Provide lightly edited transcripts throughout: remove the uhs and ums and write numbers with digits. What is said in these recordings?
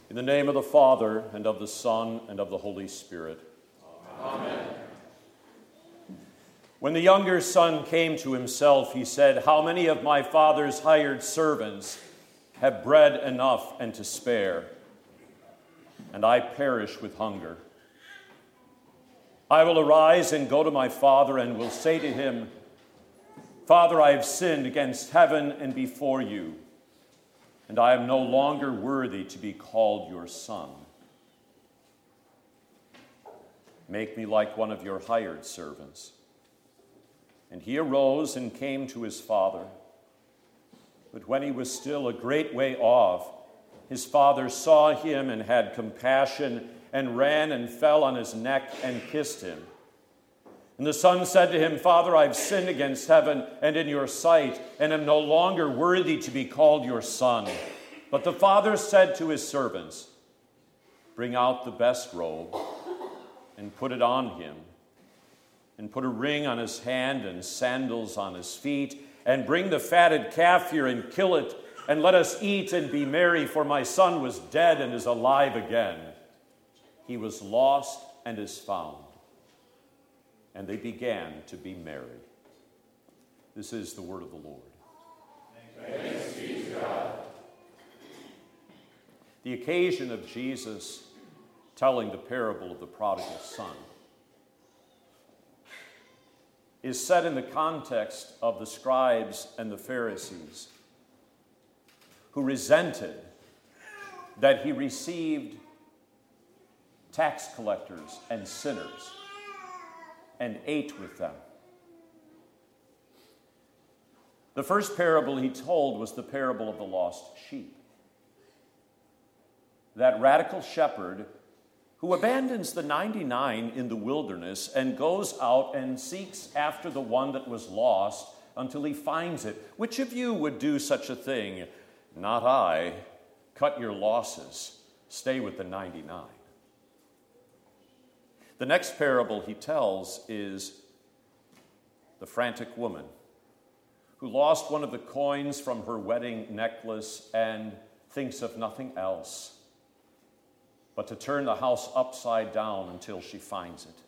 In the name of the Father, and of the Son, and of the Holy Spirit. Amen. When the younger son came to himself, he said, "How many of my father's hired servants have bread enough and to spare, and I perish with hunger? I will arise and go to my father and will say to him, 'Father, I have sinned against heaven and before you, and I am no longer worthy to be called your son. Make me like one of your hired servants.' And he arose and came to his father. But when he was still a great way off, his father saw him and had compassion and ran and fell on his neck and kissed him. And the son said to him, 'Father, I have sinned against heaven and in your sight, and am no longer worthy to be called your son.' But the father said to his servants, 'Bring out the best robe and put it on him, and put a ring on his hand and sandals on his feet, and bring the fatted calf here and kill it, and let us eat and be merry, for my son was dead and is alive again. He was lost and is found.' And they began to be merry." This is the word of the Lord. Thanks be to God. The occasion of Jesus telling the parable of the prodigal son is set in the context of the scribes and the Pharisees, who resented that he received tax collectors and sinners and ate with them. The first parable he told was the parable of the lost sheep. That radical shepherd who abandons the 99 in the wilderness and goes out and seeks after the one that was lost until he finds it. Which of you would do such a thing? Not I. Cut your losses. Stay with the 99. The next parable he tells is the frantic woman who lost one of the coins from her wedding necklace and thinks of nothing else but to turn the house upside down until she finds it.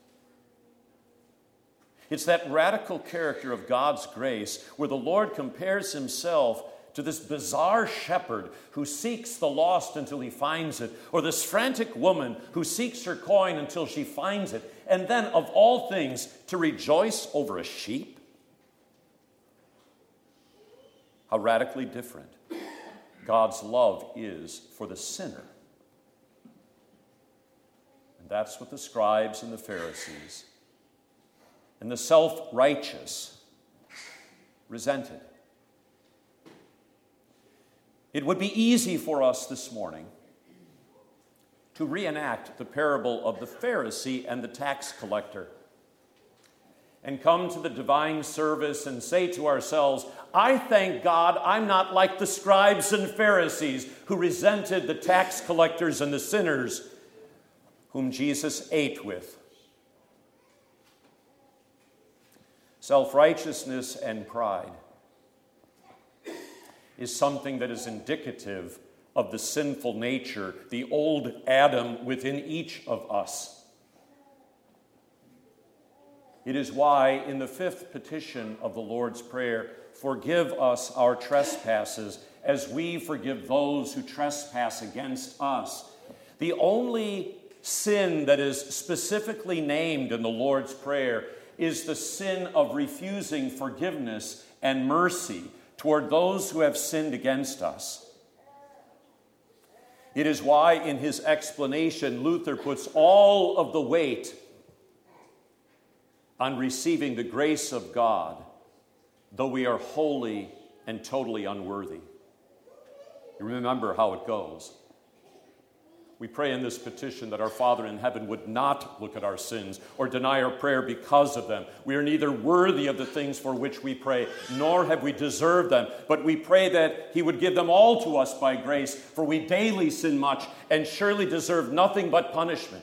It's that radical character of God's grace where the Lord compares himself to this bizarre shepherd who seeks the lost until he finds it, or this frantic woman who seeks her coin until she finds it, and then, of all things, to rejoice over a sheep. How radically different God's love is for the sinner. That's what the scribes and the Pharisees and the self-righteous resented. It would be easy for us this morning to reenact the parable of the Pharisee and the tax collector and come to the divine service and say to ourselves, "I thank God I'm not like the scribes and Pharisees who resented the tax collectors and the sinners whom Jesus ate with." Self-righteousness and pride is something that is indicative of the sinful nature, the old Adam within each of us. It is why in the fifth petition of the Lord's Prayer, "Forgive us our trespasses as we forgive those who trespass against us," the only sin that is specifically named in the Lord's Prayer is the sin of refusing forgiveness and mercy toward those who have sinned against us. It is why in his explanation, Luther puts all of the weight on receiving the grace of God, though we are wholly and totally unworthy. You remember how it goes. We pray in this petition that our Father in heaven would not look at our sins or deny our prayer because of them. We are neither worthy of the things for which we pray, nor have we deserved them. But we pray that he would give them all to us by grace, for we daily sin much and surely deserve nothing but punishment.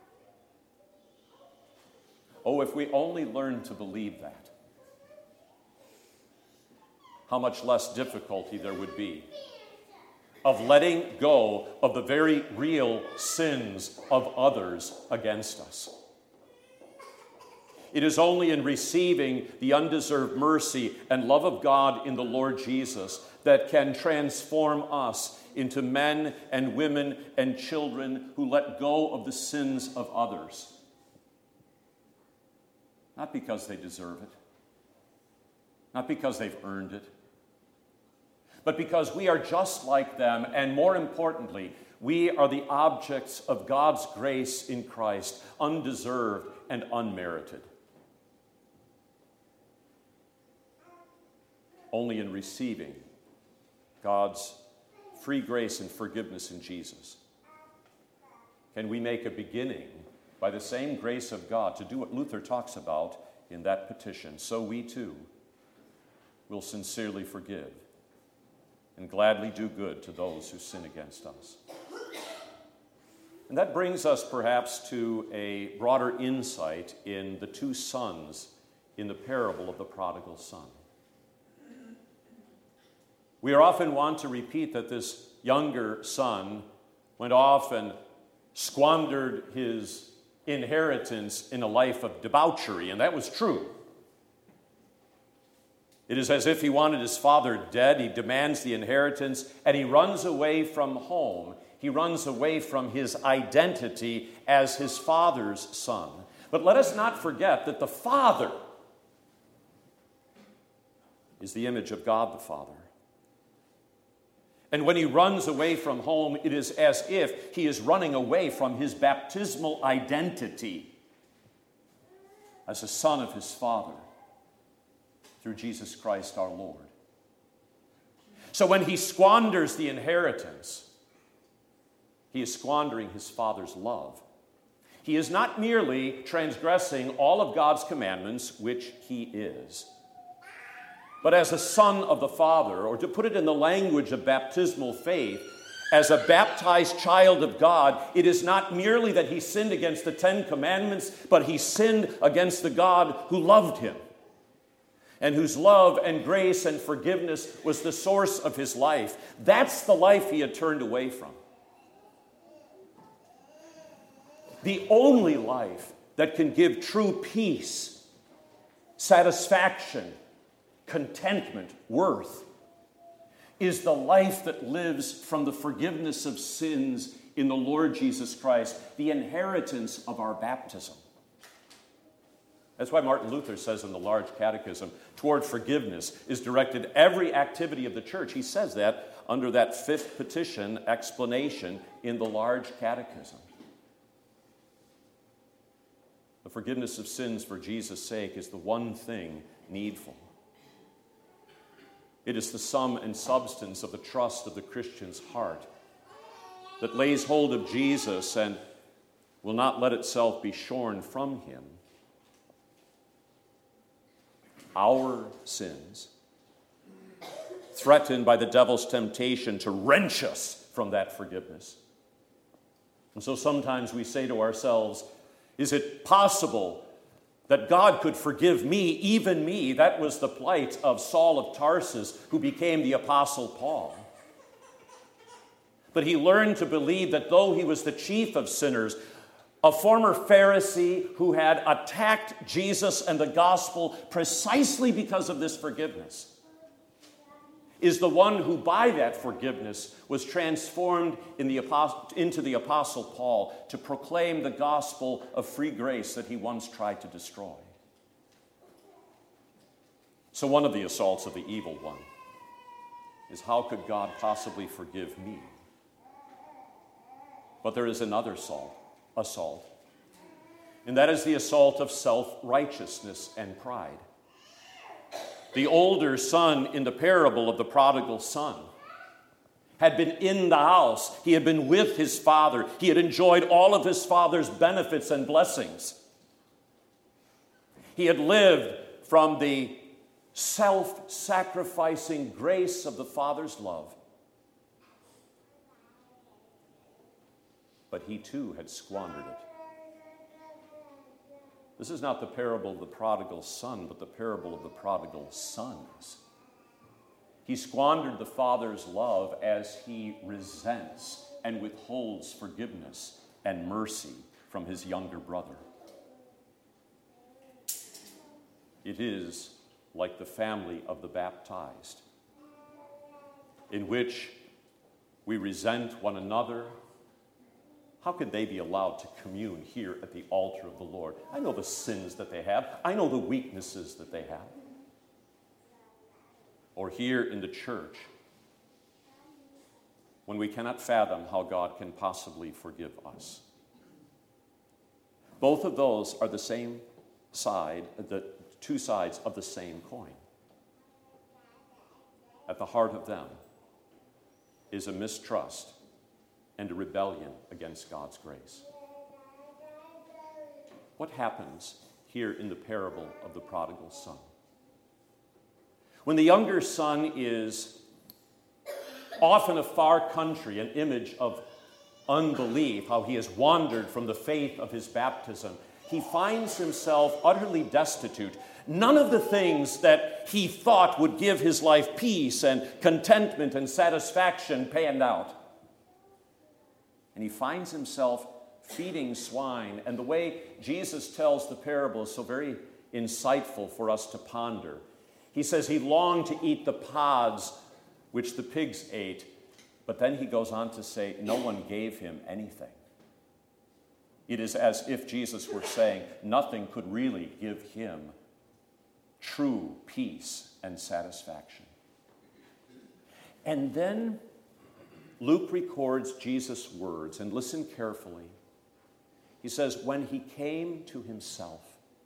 Oh, if we only learned to believe that, how much less difficulty there would be of letting go of the very real sins of others against us. It is only in receiving the undeserved mercy and love of God in the Lord Jesus that can transform us into men and women and children who let go of the sins of others. Not because they deserve it, not because they've earned it, but because we are just like them, and more importantly, we are the objects of God's grace in Christ, undeserved and unmerited. Only in receiving God's free grace and forgiveness in Jesus can we make a beginning by the same grace of God to do what Luther talks about in that petition. So we too will sincerely forgive and gladly do good to those who sin against us. And that brings us perhaps to a broader insight in the two sons in the parable of the prodigal son. We are often wont to repeat that this younger son went off and squandered his inheritance in a life of debauchery, and that was true. It is as if he wanted his father dead. He demands the inheritance, and he runs away from home. He runs away from his identity as his father's son. But let us not forget that the Father is the image of God the Father. And when he runs away from home, it is as if he is running away from his baptismal identity as a son of his Father through Jesus Christ our Lord. So when he squanders the inheritance, he is squandering his Father's love. He is not merely transgressing all of God's commandments, which he is, but as a son of the Father, or to put it in the language of baptismal faith, as a baptized child of God, it is not merely that he sinned against the 10 Commandments, but he sinned against the God who loved him, and whose love and grace and forgiveness was the source of his life. That's the life he had turned away from. The only life that can give true peace, satisfaction, contentment, worth, is the life that lives from the forgiveness of sins in the Lord Jesus Christ, the inheritance of our baptism. That's why Martin Luther says in the Large Catechism, toward forgiveness is directed every activity of the church. He says that under that fifth petition explanation in the Large Catechism. The forgiveness of sins for Jesus' sake is the one thing needful. It is the sum and substance of the trust of the Christian's heart that lays hold of Jesus and will not let itself be shorn from him. Our sins, threatened by the devil's temptation to wrench us from that forgiveness. And so sometimes we say to ourselves, is it possible that God could forgive me, even me? That was the plight of Saul of Tarsus, who became the Apostle Paul. But he learned to believe that though he was the chief of sinners, a former Pharisee who had attacked Jesus and the gospel precisely because of this forgiveness, is the one who by that forgiveness was transformed into the Apostle Paul to proclaim the gospel of free grace that he once tried to destroy. So one of the assaults of the evil one is, how could God possibly forgive me? But there is another assault, and that is the assault of self-righteousness and pride. The older son in the parable of the prodigal son had been in the house. He had been with his father. He had enjoyed all of his father's benefits and blessings. He had lived from the self-sacrificing grace of the Father's love. But he too had squandered it. This is not the parable of the prodigal son, but the parable of the prodigal sons. He squandered the Father's love as he resents and withholds forgiveness and mercy from his younger brother. It is like the family of the baptized, in which we resent one another. How could they be allowed to commune here at the altar of the Lord? I know the sins that they have. I know the weaknesses that they have. Or here in the church, when we cannot fathom how God can possibly forgive us. Both of those are the same side, the two sides of the same coin. At the heart of them is a mistrust and a rebellion against God's grace. What happens here in the parable of the prodigal son? When the younger son is off in a far country, an image of unbelief, how he has wandered from the faith of his baptism, he finds himself utterly destitute. None of the things that he thought would give his life peace and contentment and satisfaction panned out. And he finds himself feeding swine. And the way Jesus tells the parable is so very insightful for us to ponder. He says he longed to eat the pods which the pigs ate, but then he goes on to say no one gave him anything. It is as if Jesus were saying nothing could really give him true peace and satisfaction. And then Luke records Jesus' words, and listen carefully. He says, when he came to himself.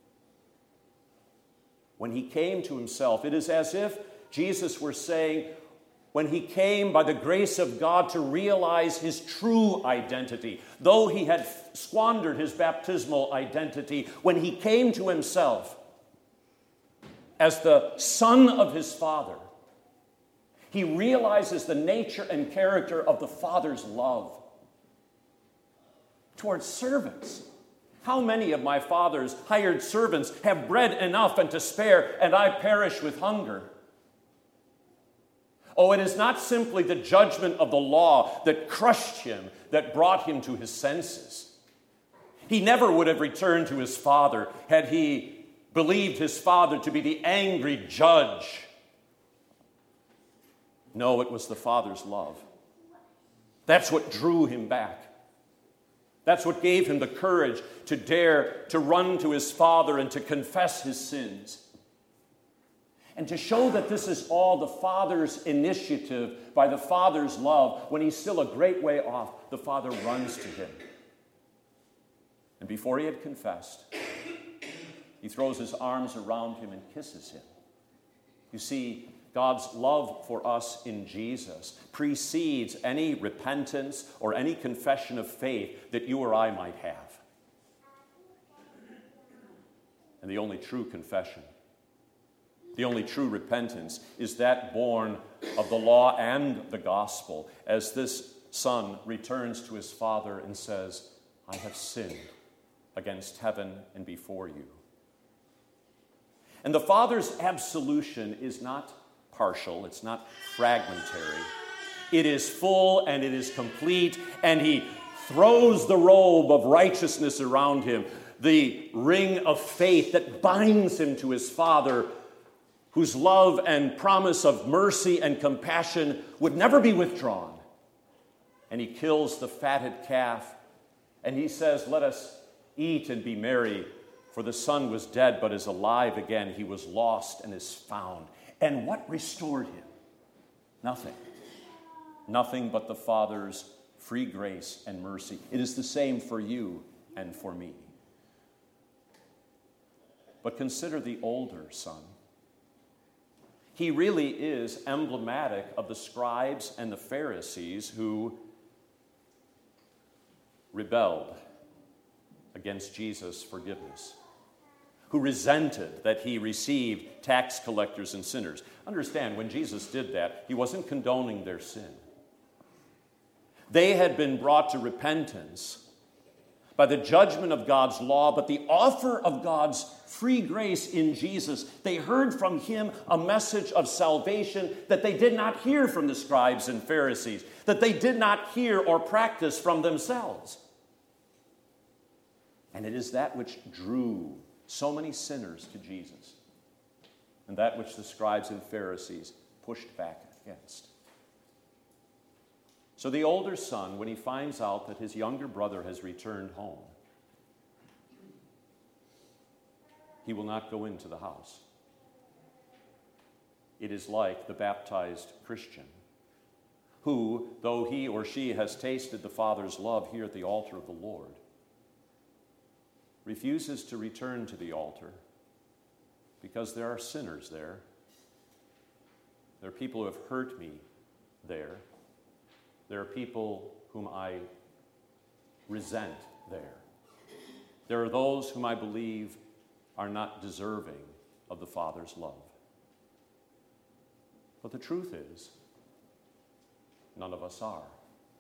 When he came to himself, it is as if Jesus were saying, when he came by the grace of God to realize his true identity, though he had squandered his baptismal identity, when he came to himself as the son of his Father, he realizes the nature and character of the Father's love towards servants. How many of my Father's hired servants have bread enough and to spare, and I perish with hunger? Oh, it is not simply the judgment of the law that crushed him, that brought him to his senses. He never would have returned to his father had he believed his father to be the angry judge. No, it was the Father's love. That's what drew him back. That's what gave him the courage to dare to run to his Father and to confess his sins. And to show that this is all the Father's initiative by the Father's love, when he's still a great way off, the Father runs to him. And before he had confessed, he throws his arms around him and kisses him. You see, God's love for us in Jesus precedes any repentance or any confession of faith that you or I might have. And the only true confession, the only true repentance, is that born of the law and the gospel, as this son returns to his father and says, I have sinned against heaven and before you. And the Father's absolution is not partial, it's not fragmentary. It is full and it is complete, and he throws the robe of righteousness around him, the ring of faith that binds him to his Father, whose love and promise of mercy and compassion would never be withdrawn. And he kills the fatted calf, and he says, let us eat and be merry, for the son was dead but is alive again. He was lost and is found. And what restored him? Nothing. Nothing but the Father's free grace and mercy. It is the same for you and for me. But consider the older son. He really is emblematic of the scribes and the Pharisees who rebelled against Jesus' forgiveness, who resented that he received tax collectors and sinners. Understand, when Jesus did that, he wasn't condoning their sin. They had been brought to repentance by the judgment of God's law, but the offer of God's free grace in Jesus. They heard from him a message of salvation that they did not hear from the scribes and Pharisees, that they did not hear or practice from themselves. And it is that which drew so many sinners to Jesus, and that which the scribes and Pharisees pushed back against. So the older son, when he finds out that his younger brother has returned home, he will not go into the house. It is like the baptized Christian who, though he or she has tasted the Father's love here at the altar of the Lord, refuses to return to the altar because there are sinners there. There are people who have hurt me there. There are people whom I resent there. There are those whom I believe are not deserving of the Father's love. But the truth is, none of us are.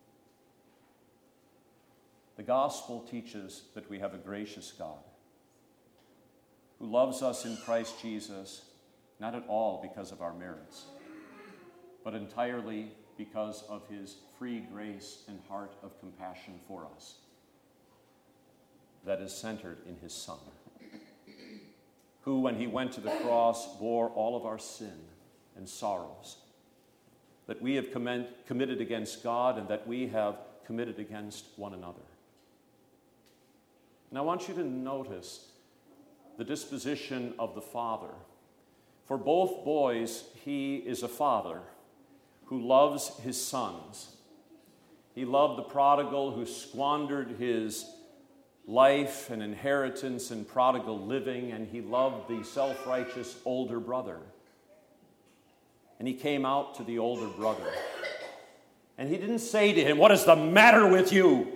The gospel teaches that we have a gracious God who loves us in Christ Jesus, not at all because of our merits, but entirely because of his free grace and heart of compassion for us that is centered in his Son, who, when he went to the cross, bore all of our sin and sorrows that we have committed against God and that we have committed against one another. And I want you to notice the disposition of the Father. For both boys, he is a father who loves his sons. He loved the prodigal who squandered his life and inheritance in prodigal living, and he loved the self-righteous older brother. And he came out to the older brother, and he didn't say to him, "What is the matter with you?"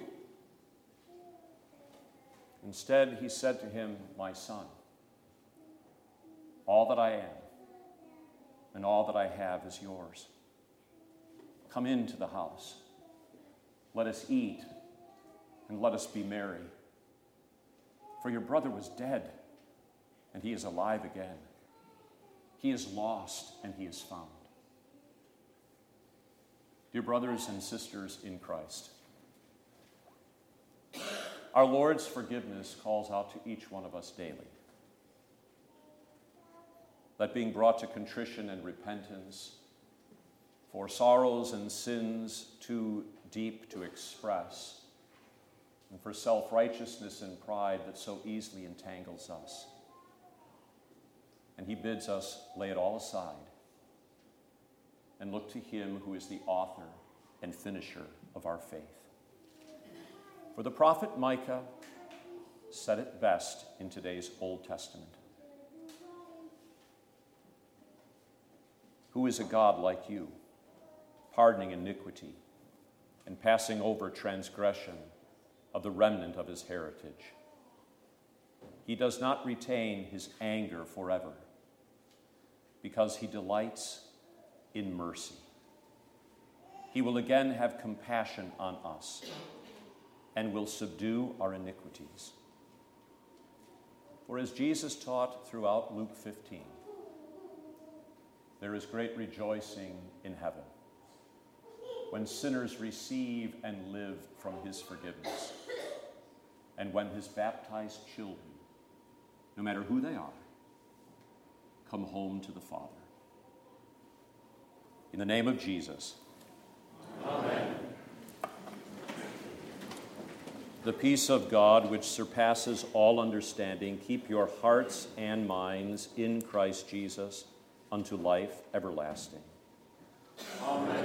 Instead, he said to him, "My son, all that I am and all that I have is yours. Come into the house. Let us eat and let us be merry. For your brother was dead, and he is alive again. He is lost, and he is found." Dear brothers and sisters in Christ, our Lord's forgiveness calls out to each one of us daily. That being brought to contrition and repentance for sorrows and sins too deep to express, and for self-righteousness and pride that so easily entangles us. And he bids us lay it all aside and look to him who is the author and finisher of our faith. For the prophet Micah said it best in today's Old Testament. Who is a God like you, pardoning iniquity and passing over transgression of the remnant of his heritage? He does not retain his anger forever, because he delights in mercy. He will again have compassion on us and will subdue our iniquities. For as Jesus taught throughout Luke 15, there is great rejoicing in heaven when sinners receive and live from his forgiveness, and when his baptized children, no matter who they are, come home to the Father. In the name of Jesus. Amen. The peace of God, which surpasses all understanding, keep your hearts and minds in Christ Jesus unto life everlasting. Amen.